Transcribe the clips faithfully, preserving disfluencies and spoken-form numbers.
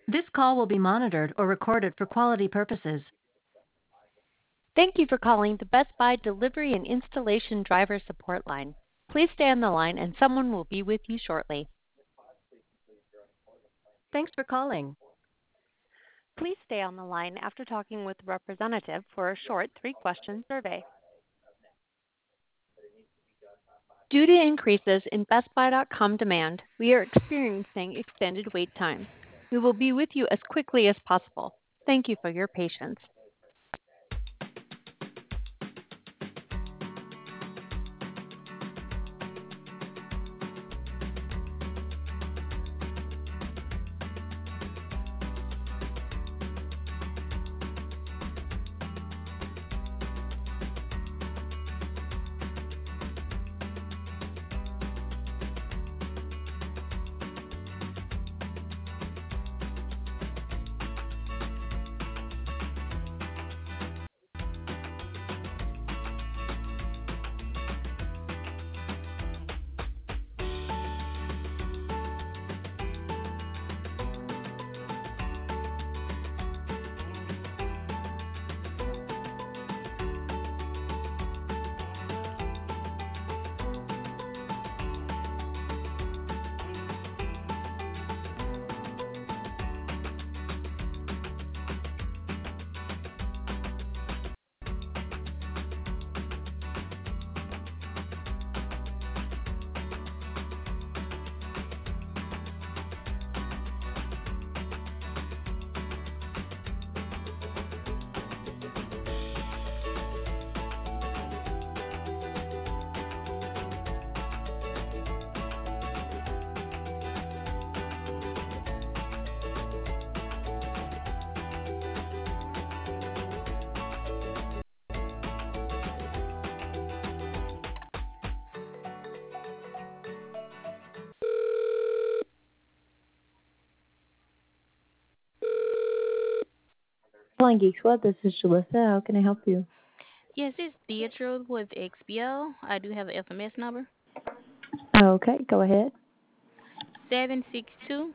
This call will be monitored or recorded for quality purposes. Thank you for calling the Best Buy Delivery and Installation Driver Support Line. Please stay on the line and someone will be with you shortly. Thanks for calling. Please stay on the line after talking with the representative for a short three-question survey. Due to increases in Best Buy dot com demand, we are experiencing extended wait times. We will be with you as quickly as possible. Thank you for your patience. Flying Geek Squad, this is Jalissa. How can I help you? Yes, it's Deidre with X B O. I do have an F M S number. Okay, go ahead. seven six two,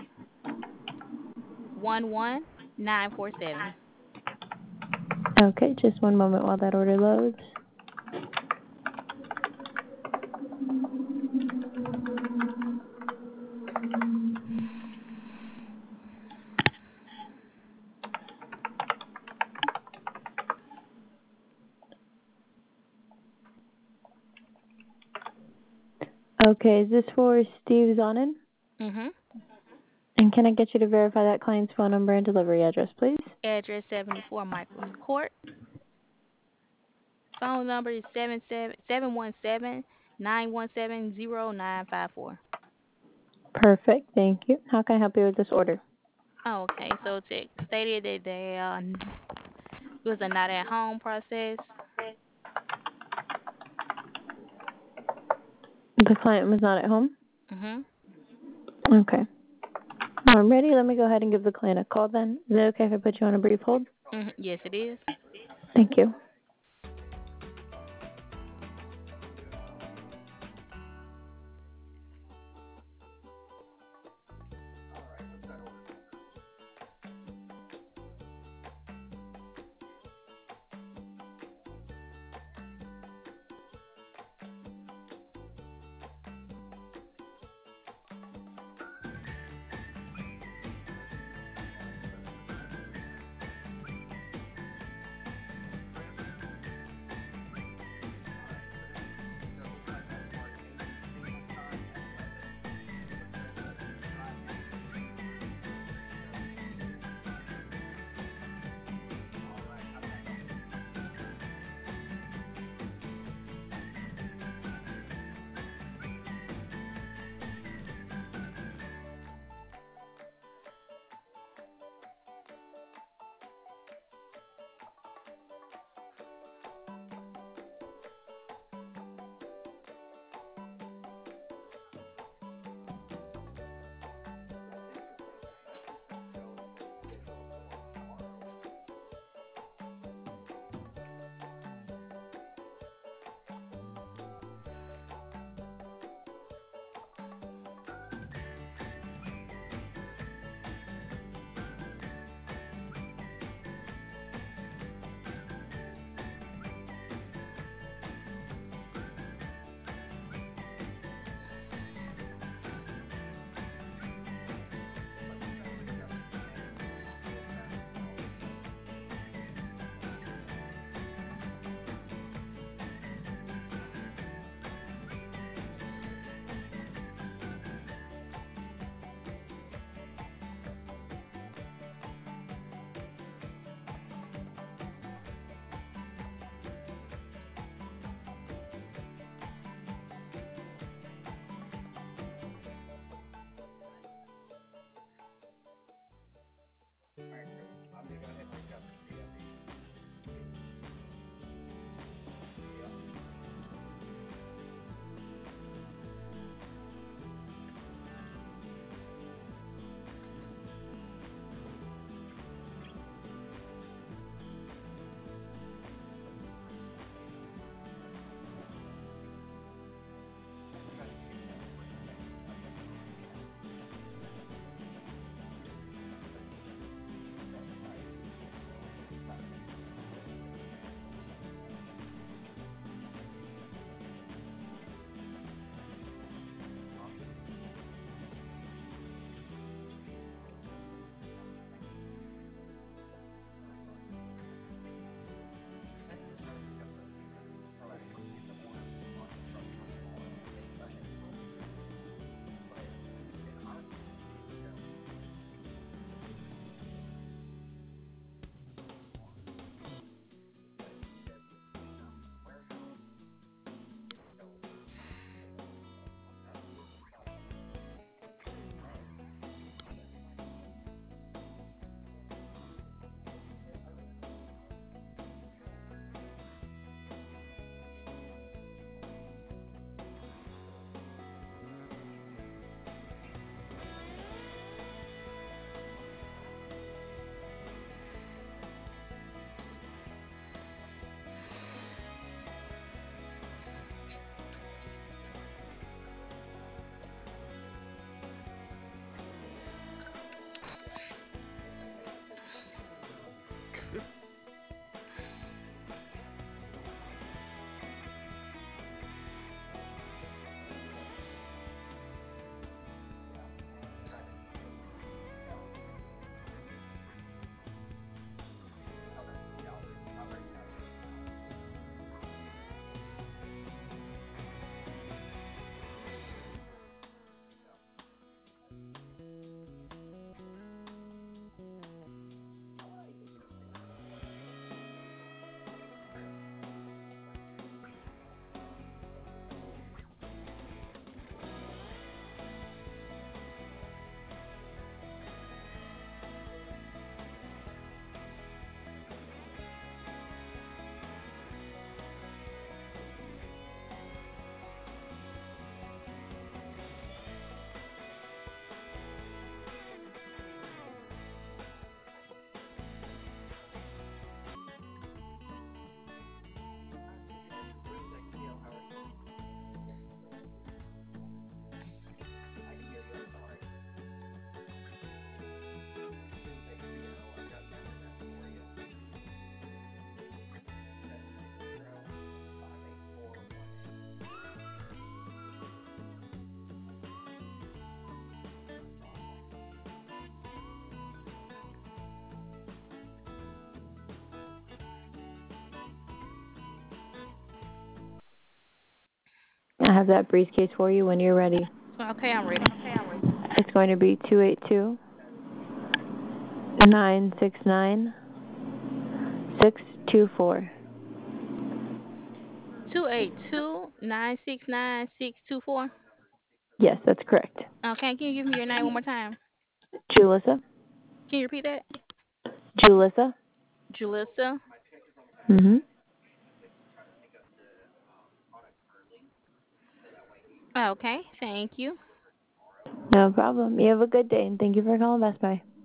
one one nine four seven. Okay, just one moment while that order loads. Okay, is this for Steve Zonin? Mm-hmm. And can I get you to verify that client's phone number and delivery address, please? Address seventy-four Michaels Court. Phone number is seven seven seven one seven nine one seven zero nine five four. Perfect, thank you. How can I help you with this order? Oh, okay. So it stated that they uh, it was a not at home process. The client was not at home? Mm-hmm. Okay. I'm ready. Let me go ahead and give the client a call then. Is it okay if I put you on a brief hold? Mm-hmm. Yes, it is. Thank you. I have that briefcase for you when you're ready. Okay, I'm ready. It's going to be two eight two, nine six nine, six two four. Two eight two nine six nine six two four. Yes, that's correct. Okay, can you give me your name one more time? Julissa? Can you repeat that? Julissa? Julissa. Mm-hmm. Okay, thank you. No problem. You have a good day, and thank you for calling Best Buy.